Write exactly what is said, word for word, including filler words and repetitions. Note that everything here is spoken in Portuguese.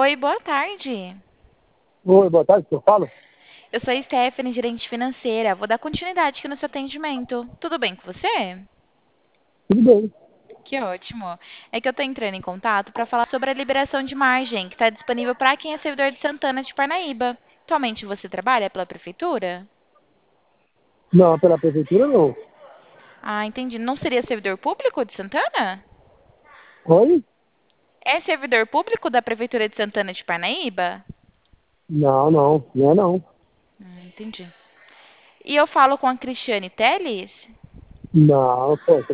Oi, boa tarde. Oi, boa tarde, que eu falo? Eu sou a Stephanie, gerente financeira. Vou dar continuidade aqui no seu atendimento. Tudo bem com você? Tudo bem. Que ótimo. É que eu tô entrando em contato para falar sobre a liberação de margem, que está disponível para quem é servidor de Santana de Parnaíba. Atualmente você trabalha pela prefeitura? Não, pela prefeitura não. Ah, entendi. Não seria servidor público de Santana? Oi? É servidor público da prefeitura de Santana de Parnaíba? Não, não, não é não. Ah, entendi. E eu falo com a Cristiane Teles? Não, pô,